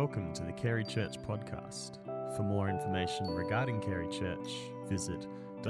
Welcome to the Carey Church podcast. For more information regarding Carey Church, visit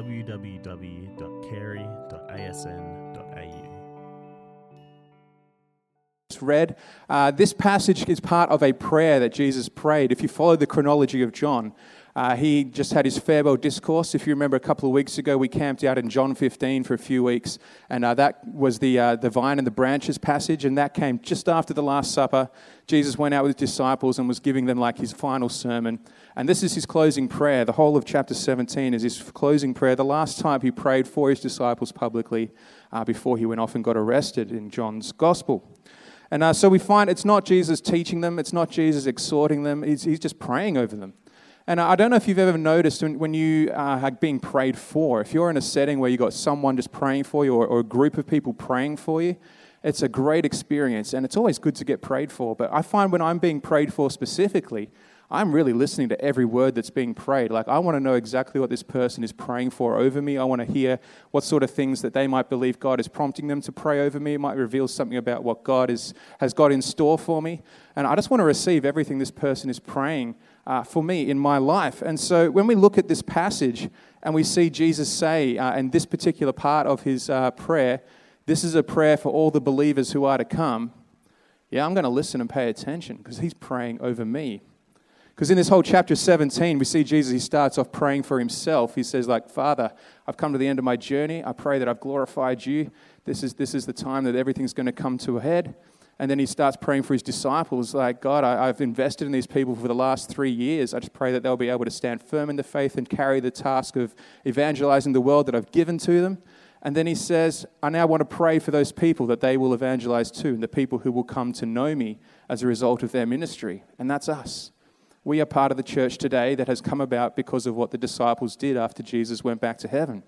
www.carey.asn.au. Read. This passage is part of a prayer that Jesus prayed. If you follow the chronology of John, he just had his farewell discourse. If you remember a couple of weeks ago, we camped out in John 15 for a few weeks, and that was the vine and the branches passage, and that came just after the Last Supper. Jesus went out with his disciples and was giving them like his final sermon, and this is his closing prayer. The whole of chapter 17 is his closing prayer, the last time he prayed for his disciples publicly before he went off and got arrested in John's Gospel. And so we find it's not Jesus teaching them, it's not Jesus exhorting them, he's just praying over them. And I don't know if you've ever noticed when you are being prayed for, if you're in a setting where you've got someone just praying for you or a group of people praying for you, it's a great experience, and it's always good to get prayed for. But I find when I'm being prayed for specifically, I'm really listening to every word that's being prayed. Like, I want to know exactly what this person is praying for over me. I want to hear what sort of things that they might believe God is prompting them to pray over me. It might reveal something about what God has got in store for me. And I just want to receive everything this person is praying for me in my life. And so when we look at this passage and we see Jesus say in this particular part of his prayer, this is a prayer for all the believers who are to come, I'm going to listen and pay attention because he's praying over me. Because in this whole chapter 17, we see Jesus, he starts off praying for himself. He says, Father, I've come to the end of my journey. I pray that I've glorified you. This is the time that everything's going to come to a head. And then he starts praying for his disciples, like, God, I've invested in these people for the last 3 years. I just pray that they'll be able to stand firm in the faith and carry the task of evangelizing the world that I've given to them. And then he says, I now want to pray for those people that they will evangelize too, and the people who will come to know me as a result of their ministry. And that's us. We are part of the church today that has come about because of what the disciples did after Jesus went back to heaven.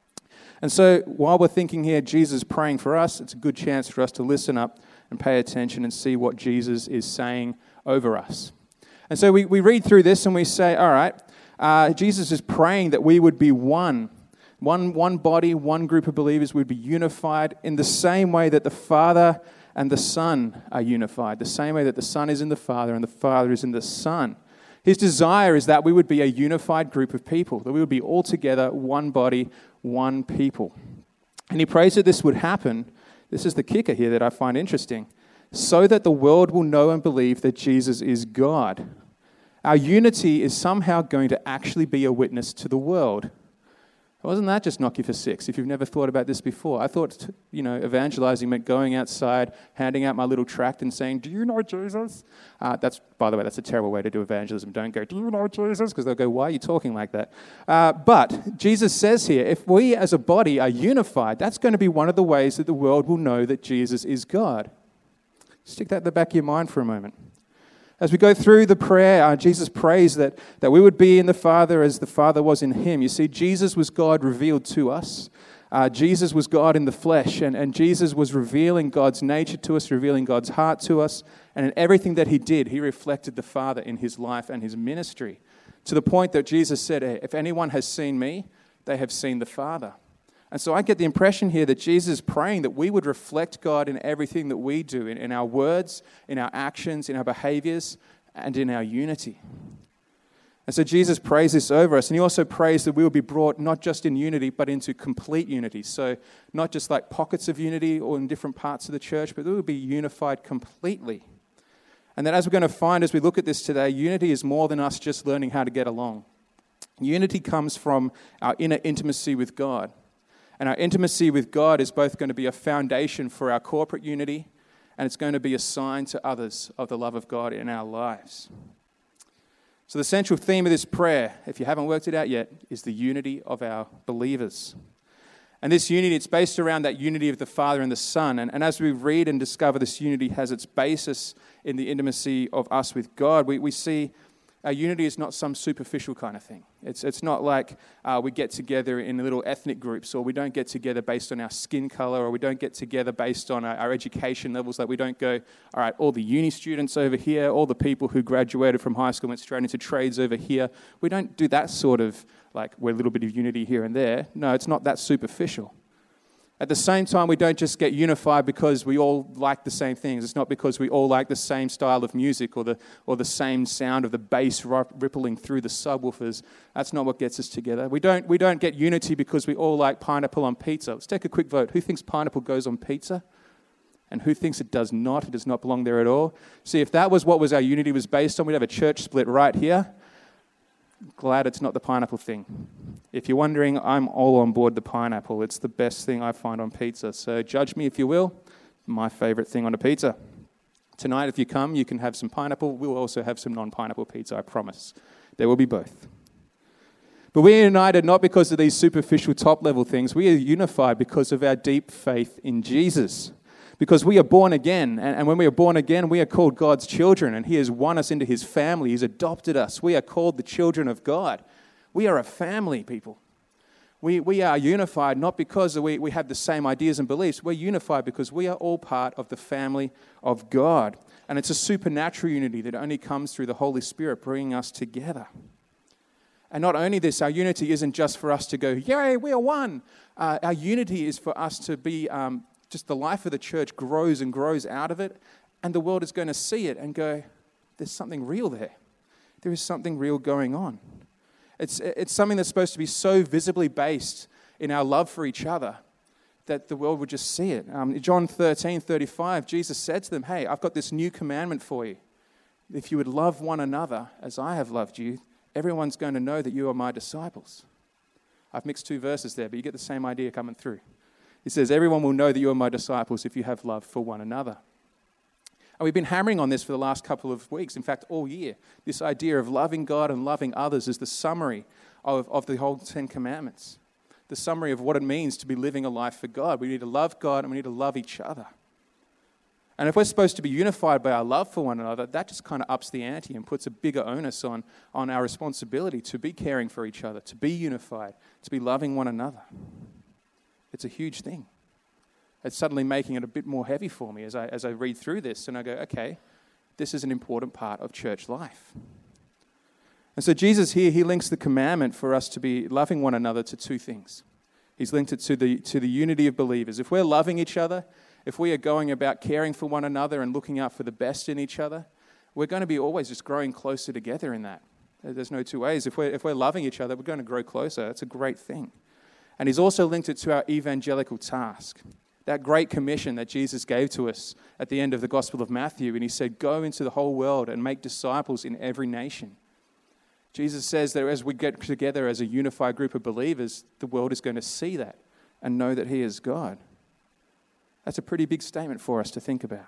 And so while we're thinking here, Jesus praying for us, it's a good chance for us to listen up and pay attention and see what Jesus is saying over us. And so we read through this and we say, all right, Jesus is praying that we would be one body, one group of believers would be unified in the same way that the Father and the Son are unified, the same way that the Son is in the Father and the Father is in the Son. His desire is that we would be a unified group of people, that we would be all together, one body, one people. And he prays that this would happen. This is the kicker here that I find interesting. So that the world will know and believe that Jesus is God. Our unity is somehow going to actually be a witness to the world. Wasn't that just knock you for six, if you've never thought about this before? I thought, evangelizing meant going outside, handing out my little tract and saying, do you know Jesus? By the way, that's a terrible way to do evangelism. Don't go, do you know Jesus? Because they'll go, why are you talking like that? But Jesus says here, if we as a body are unified, that's going to be one of the ways that the world will know that Jesus is God. Stick that in the back of your mind for a moment. As we go through the prayer, Jesus prays that we would be in the Father as the Father was in him. You see, Jesus was God revealed to us. Jesus was God in the flesh, and Jesus was revealing God's nature to us, revealing God's heart to us, and in everything that he did, he reflected the Father in his life and his ministry, to the point that Jesus said, if anyone has seen me, they have seen the Father. And so I get the impression here that Jesus is praying that we would reflect God in everything that we do, in our words, in our actions, in our behaviors, and in our unity. And so Jesus prays this over us, and he also prays that we will be brought not just in unity, but into complete unity. So not just like pockets of unity or in different parts of the church, but we will be unified completely. And that as we're going to find as we look at this today, unity is more than us just learning how to get along. Unity comes from our inner intimacy with God. And our intimacy with God is both going to be a foundation for our corporate unity, and it's going to be a sign to others of the love of God in our lives. So the central theme of this prayer, if you haven't worked it out yet, is the unity of our believers. And this unity, it's based around that unity of the Father and the Son. And as we read and discover this unity has its basis in the intimacy of us with God, we see our unity is not some superficial kind of thing. It's not like we get together in little ethnic groups, or we don't get together based on our skin color, or we don't get together based on our education levels. Like, we don't go, all right, all the uni students over here, all the people who graduated from high school went straight into trades over here. We don't do that sort of, like, we're a little bit of unity here and there. No, it's not that superficial. At the same time, we don't just get unified because we all like the same things. It's not because we all like the same style of music or the same sound of the bass rippling through the subwoofers. That's not what gets us together. We don't get unity because we all like pineapple on pizza. Let's take a quick vote. Who thinks pineapple goes on pizza? And who thinks it does not? It does not belong there at all. See, if that was what our unity was based on, we'd have a church split right here. Glad it's not the pineapple thing. If you're wondering, I'm all on board the pineapple. It's the best thing I find on pizza. So judge me if you will. My favorite thing on a pizza. Tonight, if you come, you can have some pineapple. We'll also have some non-pineapple pizza, I promise. There will be both. But we are united not because of these superficial top-level things. We are unified because of our deep faith in Jesus. Because we are born again, and when we are born again, we are called God's children, and He has won us into His family. He's adopted us. We are called the children of God. We are a family, people. We are unified not because we have the same ideas and beliefs. We're unified because we are all part of the family of God. And it's a supernatural unity that only comes through the Holy Spirit bringing us together. And not only this, our unity isn't just for us to go, yay, we are one. Our unity is for us to be... just the life of the church grows and grows out of it, and the world is going to see it and go, there's something real there. There is something real going on. It's something that's supposed to be so visibly based in our love for each other that the world would just see it. In John 13:35, Jesus said to them, hey, I've got this new commandment for you. If you would love one another as I have loved you, everyone's going to know that you are my disciples. I've mixed two verses there, but you get the same idea coming through. He says, everyone will know that you are my disciples if you have love for one another. And we've been hammering on this for the last couple of weeks, in fact, all year. This idea of loving God and loving others is the summary of the whole 10 Commandments. The summary of what it means to be living a life for God. We need to love God and we need to love each other. And if we're supposed to be unified by our love for one another, that just kind of ups the ante and puts a bigger onus on our responsibility to be caring for each other, to be unified, to be loving one another. It's a huge thing. It's suddenly making it a bit more heavy for me as I read through this and I go, okay, this is an important part of church life. And so Jesus here, He links the commandment for us to be loving one another to two things. He's linked it to the unity of believers. If we're loving each other, if we are going about caring for one another and looking out for the best in each other, we're going to be always just growing closer together in that. There's no two ways. If we're loving each other, we're going to grow closer. That's a great thing. And He's also linked it to our evangelical task, that great commission that Jesus gave to us at the end of the Gospel of Matthew. And He said, go into the whole world and make disciples in every nation. Jesus says that as we get together as a unified group of believers, the world is going to see that and know that He is God. That's a pretty big statement for us to think about.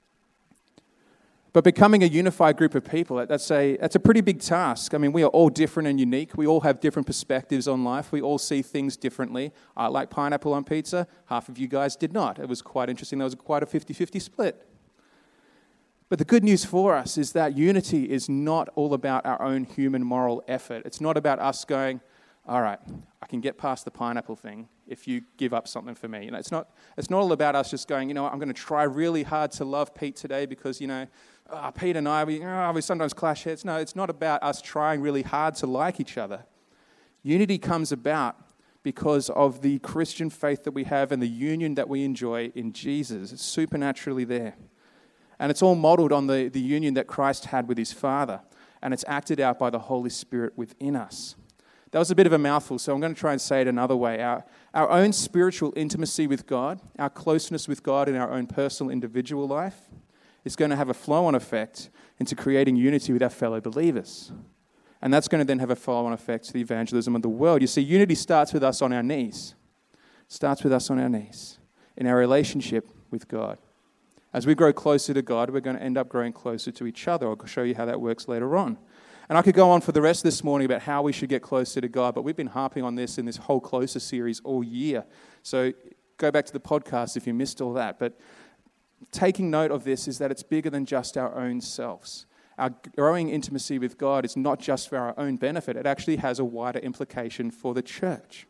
But becoming a unified group of people, that's a pretty big task. I mean, we are all different and unique. We all have different perspectives on life. We all see things differently. I like pineapple on pizza. Half of you guys did not. It was quite interesting. There was quite a 50-50 split. But the good news for us is that unity is not all about our own human moral effort. It's not about us going, all right, I can get past the pineapple thing if you give up something for me. It's not all about us just going, I'm going to try really hard to love Pete today because, Pete and I, we sometimes clash heads. No, it's not about us trying really hard to like each other. Unity comes about because of the Christian faith that we have and the union that we enjoy in Jesus. It's supernaturally there. And it's all modeled on the union that Christ had with His Father. And it's acted out by the Holy Spirit within us. That was a bit of a mouthful, so I'm going to try and say it another way. Our own spiritual intimacy with God, our closeness with God in our own personal individual life, is going to have a flow-on effect into creating unity with our fellow believers. And that's going to then have a flow-on effect to the evangelism of the world. You see, unity starts with us on our knees. It starts with us on our knees in our relationship with God. As we grow closer to God, we're going to end up growing closer to each other. I'll show you how that works later on. And I could go on for the rest of this morning about how we should get closer to God, but we've been harping on this in this whole Closer series all year. So go back to the podcast if you missed all that. But taking note of this is that it's bigger than just our own selves. Our growing intimacy with God is not just for our own benefit. It actually has a wider implication for the church.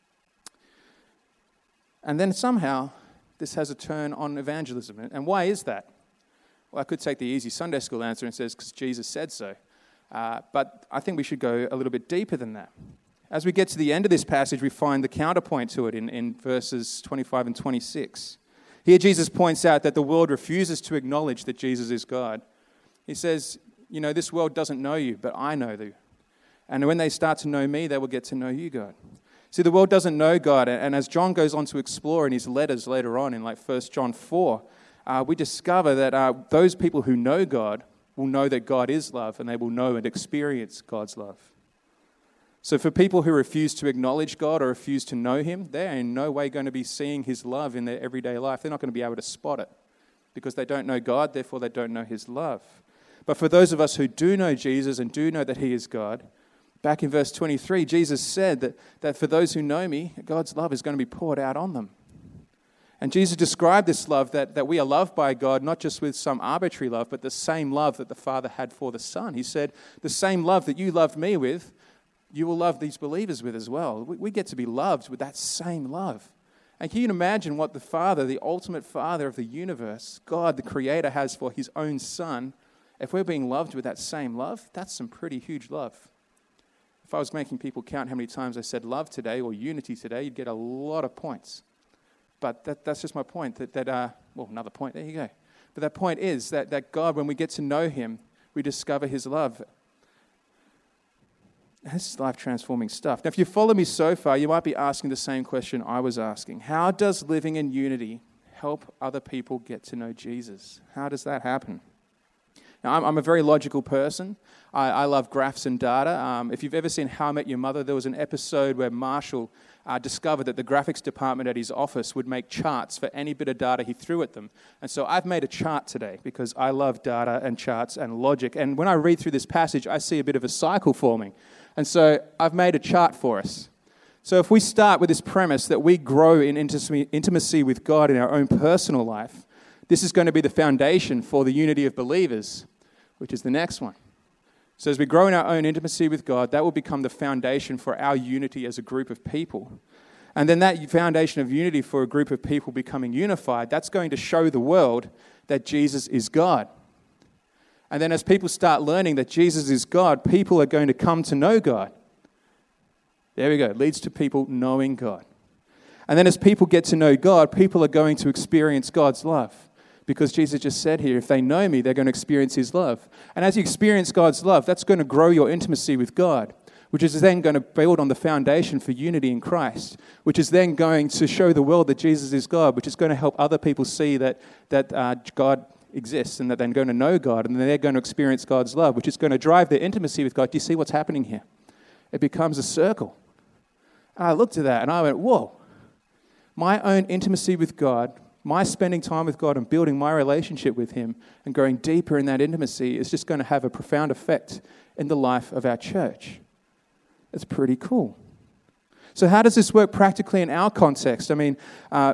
And then somehow, this has a turn on evangelism. And why is that? Well, I could take the easy Sunday school answer and says, because Jesus said so. But I think we should go a little bit deeper than that. As we get to the end of this passage, we find the counterpoint to it in verses 25 and 26. Here Jesus points out that the world refuses to acknowledge that Jesus is God. He says, this world doesn't know you, but I know you. And when they start to know me, they will get to know you, God. See, the world doesn't know God, and as John goes on to explore in his letters later on in 1 John 4, we discover that those people who know God will know that God is love, and they will know and experience God's love. So for people who refuse to acknowledge God or refuse to know him, they're in no way going to be seeing his love in their everyday life. They're not going to be able to spot it because they don't know God, therefore they don't know his love. But for those of us who do know Jesus and do know that he is God, back in verse 23, Jesus said that for those who know me, God's love is going to be poured out on them. And Jesus described this love, that we are loved by God, not just with some arbitrary love, but the same love that the Father had for the Son. He said, the same love that you loved me with, you will love these believers with as well. We get to be loved with that same love. And can you imagine what the Father, the ultimate Father of the universe, God, the Creator, has for his own Son? If we're being loved with that same love, that's some pretty huge love. If I was making people count how many times I said love today or unity today, you'd get a lot of points. But that's just my point. Another point, there you go. But that point is that God, when we get to know him, we discover his love. This is life-transforming stuff. Now, if you follow me so far, you might be asking the same question I was asking. How does living in unity help other people get to know Jesus? How does that happen? Now, I'm a very logical person. I love graphs and data. If you've ever seen How I Met Your Mother, there was an episode where Marshall discovered that the graphics department at his office would make charts for any bit of data he threw at them. And so I've made a chart today because I love data and charts and logic. And when I read through this passage, I see a bit of a cycle forming. And so I've made a chart for us. So if we start with this premise that we grow in intimacy with God in our own personal life, this is going to be the foundation for the unity of believers, which is the next one. So as we grow in our own intimacy with God, that will become the foundation for our unity as a group of people. And then that foundation of unity for a group of people becoming unified, that's going to show the world that Jesus is God. And then as people start learning that Jesus is God, people are going to come to know God. There we go. It leads to people knowing God. And then as people get to know God, people are going to experience God's love. Because Jesus just said here, if they know me, they're going to experience his love. And as you experience God's love, that's going to grow your intimacy with God, which is then going to build on the foundation for unity in Christ, which is then going to show the world that Jesus is God, which is going to help other people see that God exists and that they're going to know God and then they're going to experience God's love, which is going to drive their intimacy with God. Do you see what's happening here? It becomes a circle. And I looked at that and I went, whoa, my own intimacy with God, my spending time with God and building my relationship with him and going deeper in that intimacy is just going to have a profound effect in the life of our church. It's pretty cool. So how does this work practically in our context? I mean,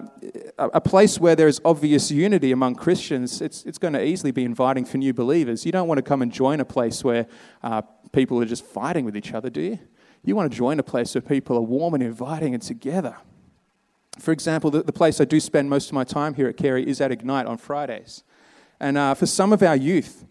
a place where there is obvious unity among Christians, it's going to easily be inviting for new believers. You don't want to come and join a place where people are just fighting with each other, do you? You want to join a place where people are warm and inviting and together. For example, the place I do spend most of my time here at Carey is at Ignite on Fridays. And for some of our youth,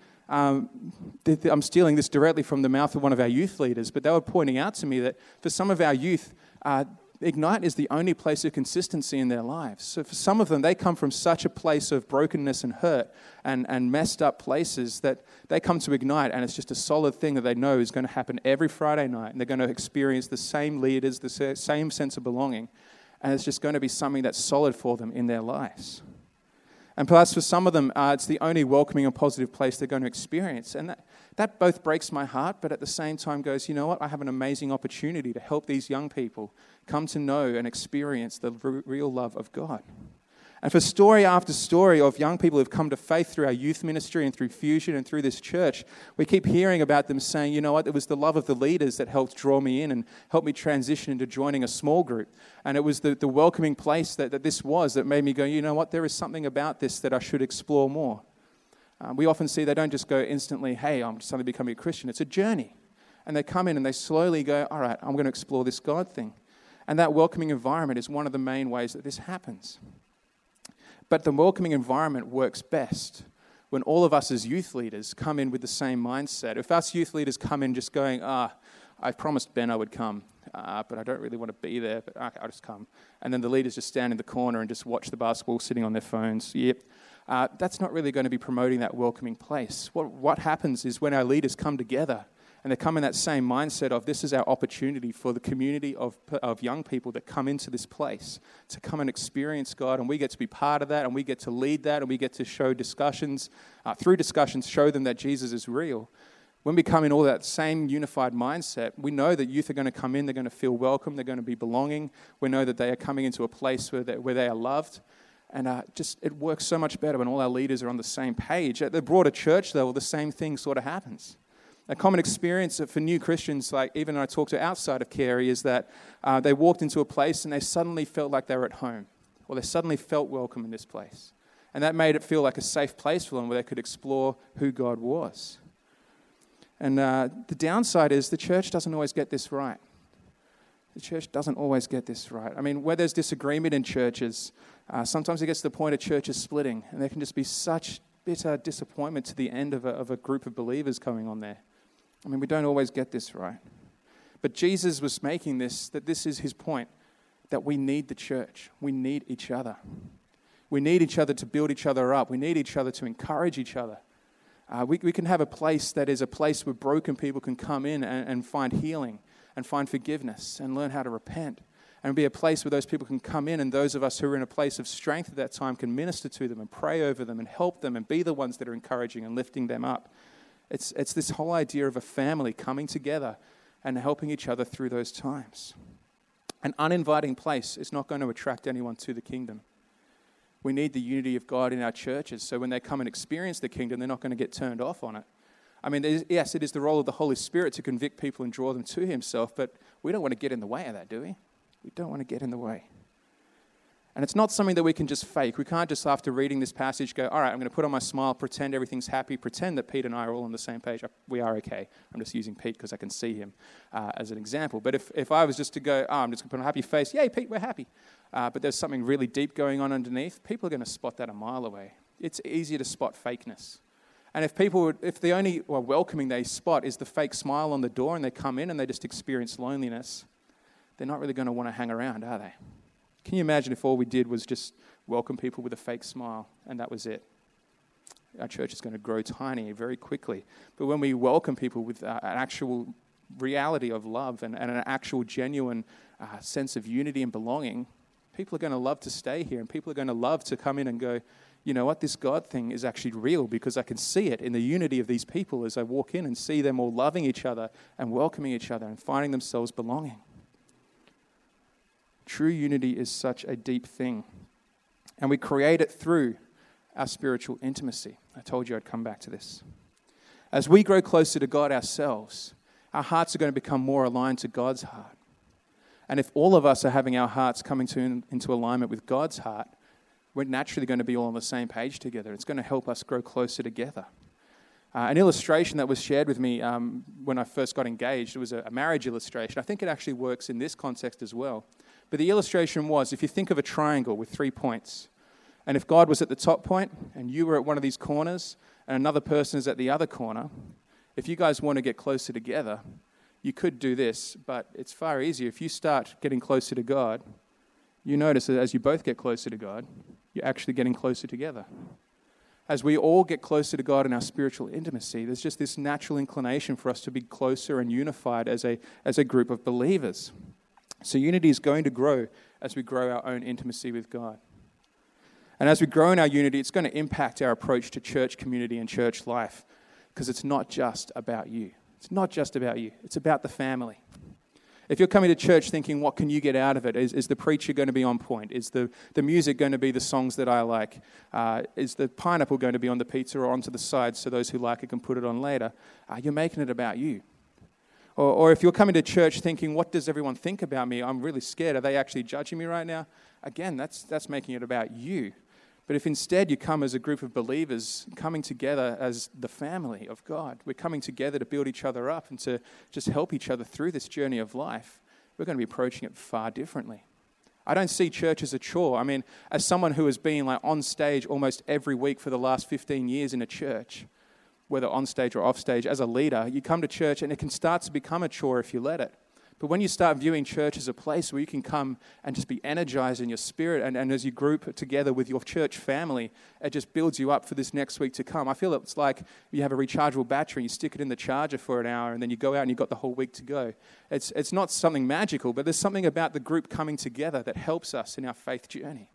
I'm stealing this directly from the mouth of one of our youth leaders, but they were pointing out to me that for some of our youth, Ignite is the only place of consistency in their lives. So for some of them, they come from such a place of brokenness and hurt and messed up places that they come to Ignite and it's just a solid thing that they know is going to happen every Friday night. And they're going to experience the same leaders, the same sense of belonging. And it's just going to be something that's solid for them in their lives. And perhaps for some of them, it's the only welcoming and positive place they're going to experience. And that both breaks my heart, but at the same time goes, you know what? I have an amazing opportunity to help these young people come to know and experience the real love of God. And for story after story of young people who have come to faith through our youth ministry and through Fusion and through this church, we keep hearing about them saying, you know what, it was the love of the leaders that helped draw me in and helped me transition into joining a small group. And it was the welcoming place that this was that made me go, you know what, there is something about this that I should explore more. We often see they don't just go instantly, hey, I'm suddenly becoming a Christian. It's a journey. And they come in and they slowly go, all right, I'm going to explore this God thing. And that welcoming environment is one of the main ways that this happens. But the welcoming environment works best when all of us as youth leaders come in with the same mindset. If us youth leaders come in just going, I promised Ben I would come, but I don't really want to be there, but okay, I'll just come. And then the leaders just stand in the corner and just watch the basketball sitting on their phones. Yep. That's not really going to be promoting that welcoming place. What happens is when our leaders come together and they come in that same mindset of this is our opportunity for the community of young people that come into this place to come and experience God, and we get to be part of that, and we get to lead that, and we get to show discussions, through discussions, show them that Jesus is real. When we come in all that same unified mindset, we know that youth are going to come in, they're going to feel welcome, they're going to be belonging. We know that they are coming into a place where they are loved. And it works so much better when all our leaders are on the same page. At the broader church level, the same thing sort of happens. A common experience for new Christians, like even when I talk to outside of Carey, is that they walked into a place and they suddenly felt like they were at home, or they suddenly felt welcome in this place. And that made it feel like a safe place for them where they could explore who God was. And the downside is the church doesn't always get this right. The church doesn't always get this right. I mean, where there's disagreement in churches, sometimes it gets to the point of churches splitting, and there can just be such bitter disappointment to the end of a group of believers going on there. I mean, we don't always get this right. But Jesus was making that this is his point, that we need the church. We need each other. We need each other to build each other up. We need each other to encourage each other. We can have a place that is a place where broken people can come in and find healing and find forgiveness and learn how to repent. And be a place where those people can come in, and those of us who are in a place of strength at that time can minister to them and pray over them and help them and be the ones that are encouraging and lifting them up. It's this whole idea of a family coming together and helping each other through those times. An uninviting place is not going to attract anyone to the kingdom. We need the unity of God in our churches, so when they come and experience the kingdom, they're not going to get turned off on it. I mean, yes, it is the role of the Holy Spirit to convict people and draw them to himself, but we don't want to get in the way of that, do we? We don't want to get in the way. And it's not something that we can just fake. We can't just, after reading this passage, go, all right, I'm going to put on my smile, pretend everything's happy, pretend that Pete and I are all on the same page. We are okay. I'm just using Pete because I can see him as an example. But if I was just to go, I'm just going to put on a happy face, yay, Pete, we're happy. But there's something really deep going on underneath, people are going to spot that a mile away. It's easier to spot fakeness. And if the only welcoming they spot is the fake smile on the door and they come in and they just experience loneliness, they're not really going to want to hang around, are they? Can you imagine if all we did was just welcome people with a fake smile and that was it? Our church is going to grow tiny very quickly. But when we welcome people with an actual reality of love and an actual genuine sense of unity and belonging, people are going to love to stay here, and people are going to love to come in and go, you know what, this God thing is actually real because I can see it in the unity of these people as I walk in and see them all loving each other and welcoming each other and finding themselves belonging. True unity is such a deep thing. And we create it through our spiritual intimacy. I told you I'd come back to this. As we grow closer to God ourselves, our hearts are going to become more aligned to God's heart. And if all of us are having our hearts coming into alignment with God's heart, we're naturally going to be all on the same page together. It's going to help us grow closer together. An illustration that was shared with me when I first got engaged, it was a marriage illustration. I think it actually works in this context as well. But the illustration was, if you think of a triangle with 3 points, and if God was at the top point, and you were at one of these corners, and another person is at the other corner, if you guys want to get closer together, you could do this, but it's far easier. If you start getting closer to God, you notice that as you both get closer to God, you're actually getting closer together. As we all get closer to God in our spiritual intimacy, there's just this natural inclination for us to be closer and unified as a group of believers. So unity is going to grow as we grow our own intimacy with God. And as we grow in our unity, it's going to impact our approach to church community and church life, because it's not just about you. It's not just about you. It's about the family. If you're coming to church thinking, what can you get out of it? Is the preacher going to be on point? Is the music going to be the songs that I like? Is the pineapple going to be on the pizza or onto the side so those who like it can put it on later? You're making it about you. Or if you're coming to church thinking, what does everyone think about me? I'm really scared. Are they actually judging me right now? Again, that's making it about you. But if instead you come as a group of believers coming together as the family of God, we're coming together to build each other up and to just help each other through this journey of life, we're going to be approaching it far differently. I don't see church as a chore. I mean, as someone who has been on stage almost every week for the last 15 years in a church, whether on stage or off stage, as a leader, you come to church and it can start to become a chore if you let it. But when you start viewing church as a place where you can come and just be energized in your spirit, and as you group together with your church family, it just builds you up for this next week to come. I feel it's like you have a rechargeable battery, you stick it in the charger for an hour, and then you go out and you've got the whole week to go. It's not something magical, but there's something about the group coming together that helps us in our faith journey.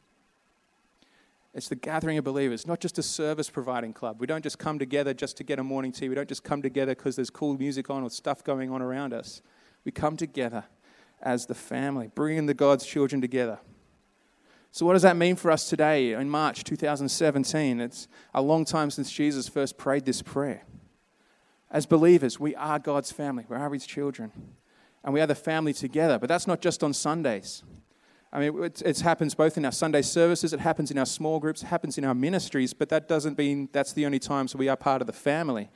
It's the gathering of believers, not just a service-providing club. We don't just come together just to get a morning tea. We don't just come together because there's cool music on or stuff going on around us. We come together as the family, bringing the God's children together. So what does that mean for us today in March 2017? It's a long time since Jesus first prayed this prayer. As believers, we are God's family. We are His children. And we are the family together. But that's not just on Sundays. I mean, it happens both in our Sunday services, it happens in our small groups, it happens in our ministries, but that doesn't mean that's the only times we are part of the family.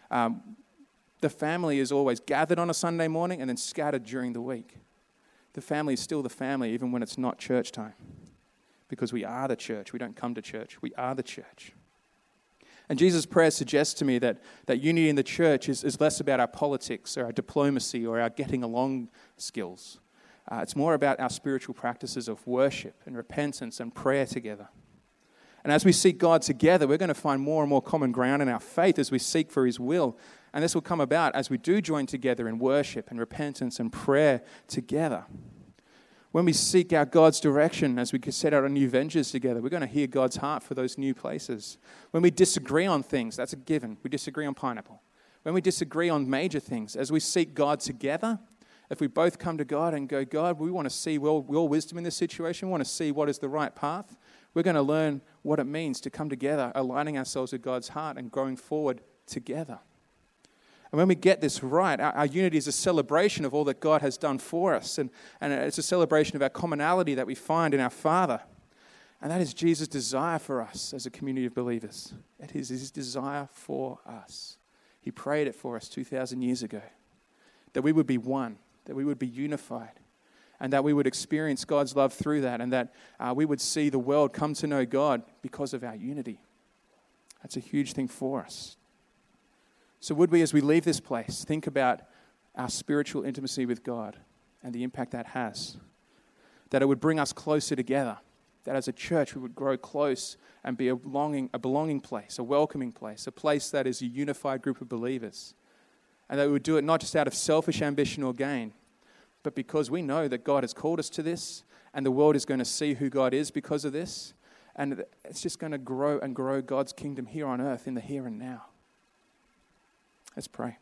The family is always gathered on a Sunday morning and then scattered during the week. The family is still the family even when it's not church time. Because we are the church. We don't come to church. We are the church. And Jesus' prayer suggests to me that unity in the church is less about our politics or our diplomacy or our getting along skills. It's more about our spiritual practices of worship and repentance and prayer together. And as we seek God together, we're going to find more and more common ground in our faith as we seek for His will. And this will come about as we do join together in worship and repentance and prayer together. When we seek out God's direction as we set out on new ventures together, we're going to hear God's heart for those new places. When we disagree on things, that's a given. We disagree on pineapple. When we disagree on major things, as we seek God together, if we both come to God and go, God, we want to see your wisdom in this situation, we want to see what is the right path, we're going to learn what it means to come together, aligning ourselves with God's heart and growing forward together. And when we get this right, our unity is a celebration of all that God has done for us. And it's a celebration of our commonality that we find in our Father. And that is Jesus' desire for us as a community of believers. It is His desire for us. He prayed it for us 2,000 years ago. That we would be one, that we would be unified, and that we would experience God's love through that, and that we would see the world come to know God because of our unity. That's a huge thing for us. So would we, as we leave this place, think about our spiritual intimacy with God and the impact that has? That it would bring us closer together. That as a church we would grow close and be a belonging place, a welcoming place, a place that is a unified group of believers. And that we would do it not just out of selfish ambition or gain, but because we know that God has called us to this and the world is going to see who God is because of this. And it's just going to grow and grow God's kingdom here on earth in the here and now. Let's pray.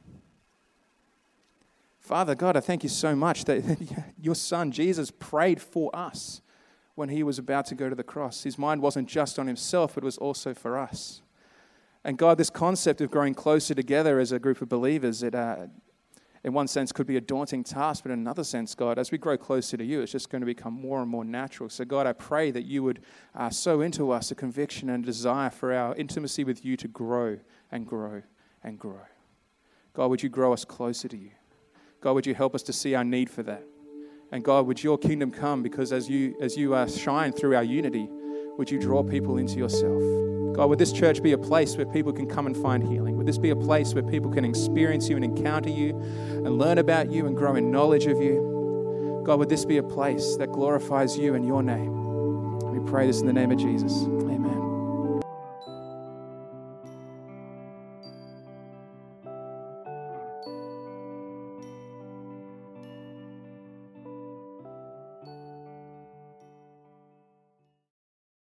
Father God, I thank you so much that your Son, Jesus, prayed for us when He was about to go to the cross. His mind wasn't just on Himself, it was also for us. And God, this concept of growing closer together as a group of believers, it in one sense could be a daunting task, but in another sense, God, as we grow closer to you, it's just going to become more and more natural. So God, I pray that you would sow into us a conviction and desire for our intimacy with you to grow and grow and grow. God, would you grow us closer to you? God, would you help us to see our need for that? And God, would your kingdom come, because as you shine through our unity, would you draw people into yourself? God, would this church be a place where people can come and find healing? Would this be a place where people can experience you and encounter you and learn about you and grow in knowledge of you? God, would this be a place that glorifies you and your name? We pray this in the name of Jesus. Amen.